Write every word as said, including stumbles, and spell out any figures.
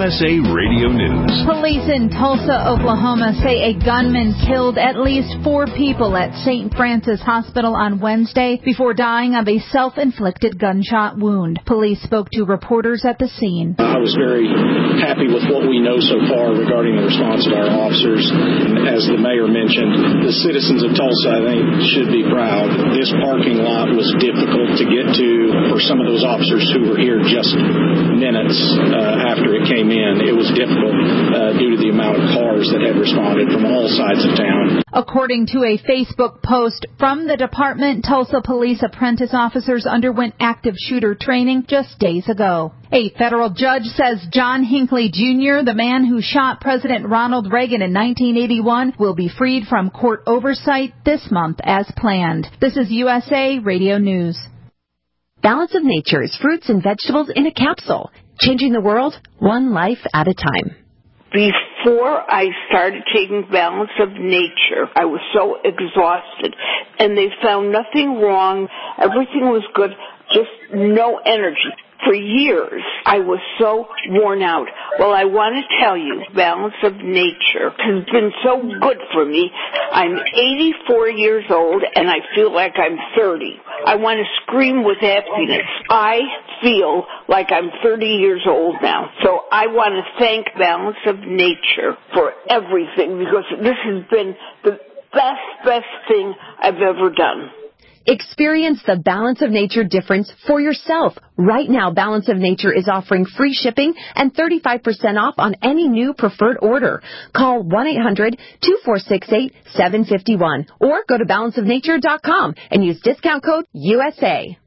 S A Radio News. Police in Tulsa, Oklahoma say a gunman killed at least four people at Saint Francis Hospital on Wednesday before dying of a self-inflicted gunshot wound. Police spoke to reporters at the scene. I was very happy with what we know so far regarding the response of our officers. As the mayor mentioned, the citizens of Tulsa, I think, should be proud. This parking lot was difficult to get to for some of those officers who were here just minutes uh, after it came in. It was difficult uh, due to the amount of cars that had responded from all sides of town. According to a Facebook post from the department, Tulsa police apprentice officers underwent active shooter training just days ago. A federal judge says John Hinckley Junior, the man who shot President Ronald Reagan in nineteen eighty-one, will be freed from court oversight this month as planned. This is U S A Radio News. Balance of Nature's fruits and vegetables in a capsule, changing the world one life at a time. Before I started taking Balance of Nature, I was so exhausted, and they found nothing wrong. Everything was good, just no energy. For years, I was so worn out. Well, I want to tell you, Balance of Nature has been so good for me. I'm eighty-four years old, and I feel like I'm thirty. I want to scream with happiness. I feel like I'm thirty years old now. So I want to thank Balance of Nature for everything, because this has been the best, best thing I've ever done. Experience the Balance of Nature difference for yourself. Right now, Balance of Nature is offering free shipping and thirty-five percent off on any new preferred order. Call one eight hundred two four six eight seven five one or go to balance of nature dot com and use discount code U S A.